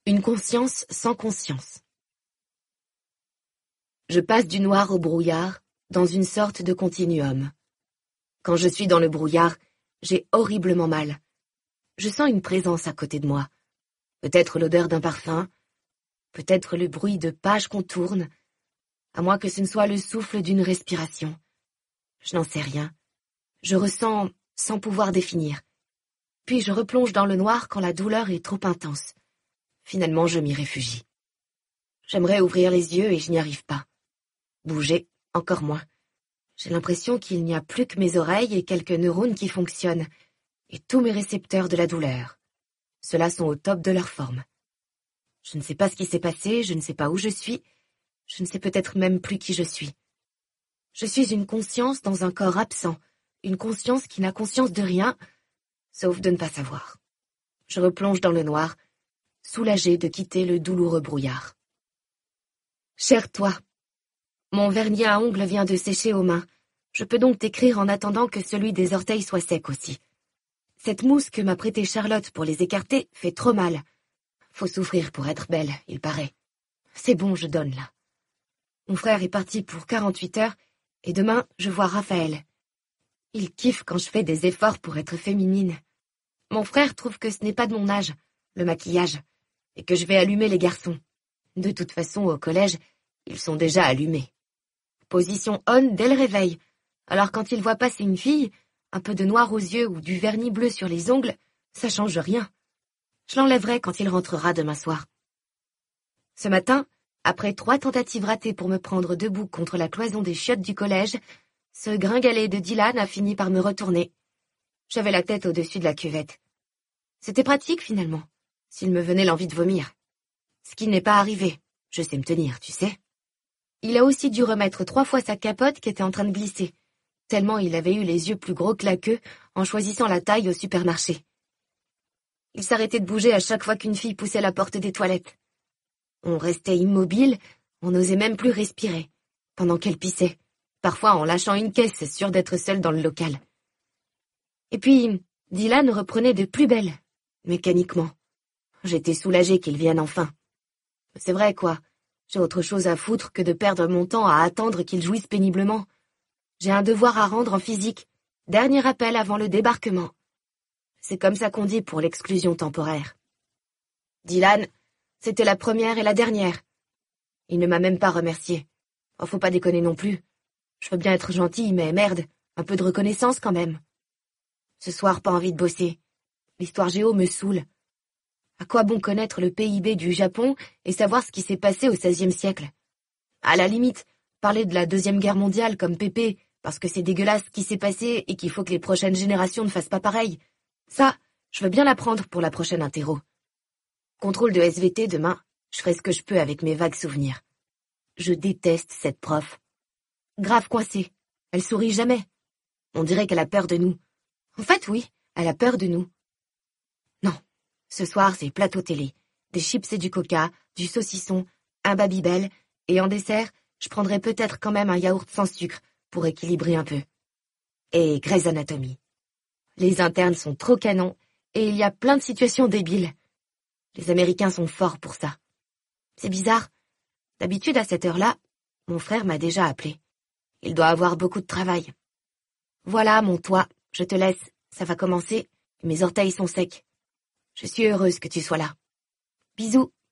Une conscience sans conscience. Je passe du noir au brouillard, dans une sorte de continuum. Quand je suis dans le brouillard, j'ai horriblement mal. Je sens une présence à côté de moi. Peut-être l'odeur d'un parfum, peut-être le bruit de pages qu'on tourne, à moins que ce ne soit le souffle d'une respiration. Je n'en sais rien. Je ressens sans pouvoir définir. Puis je replonge dans le noir quand la douleur est trop intense. Finalement, je m'y réfugie. J'aimerais ouvrir les yeux et je n'y arrive pas. Bouger, encore moins. J'ai l'impression qu'il n'y a plus que mes oreilles et quelques neurones qui fonctionnent, et tous mes récepteurs de la douleur. Ceux-là sont au top de leur forme. Je ne sais pas ce qui s'est passé, je ne sais pas où je suis, je ne sais peut-être même plus qui je suis. Je suis une conscience dans un corps absent, une conscience qui n'a conscience de rien, sauf de ne pas savoir. Je replonge dans le noir, soulagée de quitter le douloureux brouillard. Cher toi, mon vernis à ongles vient de sécher aux mains. Je peux donc t'écrire en attendant que celui des orteils soit sec aussi. Cette mousse que m'a prêtée Charlotte pour les écarter fait trop mal. Faut souffrir pour être belle, il paraît. C'est bon, je donne là. Mon frère est parti pour 48 heures et demain, je vois Raphaël. Il kiffe quand je fais des efforts pour être féminine. Mon frère trouve que ce n'est pas de mon âge, le maquillage, et que je vais allumer les garçons. De toute façon, au collège, ils sont déjà allumés. Position on dès le réveil. Alors quand il voit passer une fille, un peu de noir aux yeux ou du vernis bleu sur les ongles, ça change rien. Je l'enlèverai quand il rentrera demain soir. Ce matin, après 3 tentatives ratées pour me prendre debout contre la cloison des chiottes du collège, ce gringalet de Dylan a fini par me retourner. J'avais la tête au-dessus de la cuvette. C'était pratique finalement, s'il me venait l'envie de vomir. Ce qui n'est pas arrivé, je sais me tenir, tu sais. Il a aussi dû remettre 3 fois sa capote qui était en train de glisser, tellement il avait eu les yeux plus gros que la queue en choisissant la taille au supermarché. Il s'arrêtait de bouger à chaque fois qu'une fille poussait la porte des toilettes. On restait immobile, on n'osait même plus respirer, pendant qu'elle pissait, parfois en lâchant une caisse, sûre d'être seule dans le local. Et puis, Dylan reprenait de plus belle, mécaniquement. J'étais soulagée qu'il vienne enfin. C'est vrai, quoi. J'ai autre chose à foutre que de perdre mon temps à attendre qu'il jouisse péniblement. J'ai un devoir à rendre en physique. Dernier appel avant le débarquement. C'est comme ça qu'on dit pour l'exclusion temporaire. Dylan, c'était la première et la dernière. Il ne m'a même pas remercié. Oh, faut pas déconner non plus. Je veux bien être gentille, mais merde, un peu de reconnaissance quand même. Ce soir, pas envie de bosser. L'histoire géo me saoule. À quoi bon connaître le PIB du Japon et savoir ce qui s'est passé au XVIe siècle? À la limite, parler de la Deuxième Guerre mondiale comme Pépé, parce que c'est dégueulasse ce qui s'est passé et qu'il faut que les prochaines générations ne fassent pas pareil. Ça, je veux bien l'apprendre pour la prochaine interro. Contrôle de SVT demain, je ferai ce que je peux avec mes vagues souvenirs. Je déteste cette prof. Grave coincée, elle sourit jamais. On dirait qu'elle a peur de nous. En fait, oui, elle a peur de nous. Non. Ce soir, c'est plateau télé. Des chips et du coca, du saucisson, un Babybel, et en dessert, je prendrai peut-être quand même un yaourt sans sucre pour équilibrer un peu. Et Grey's Anatomy. Les internes sont trop canons, et il y a plein de situations débiles. Les Américains sont forts pour ça. C'est bizarre. D'habitude, à cette heure-là, mon frère m'a déjà appelé. Il doit avoir beaucoup de travail. Voilà, mon toit, je te laisse, ça va commencer, mes orteils sont secs. Je suis heureuse que tu sois là. Bisous.